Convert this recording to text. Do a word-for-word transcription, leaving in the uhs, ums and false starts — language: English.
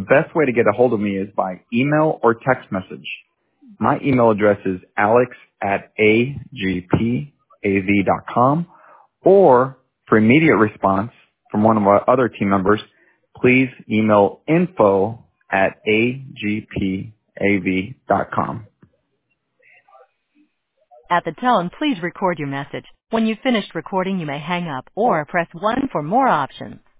best way to get a hold of me is by email or text message. My email address is alex at a g p a v dot com, or for immediate response from one of our other team members, please email info at a g p a v dot com. At the tone, please record your message. When you've finished recording, you may hang up or press one for more options.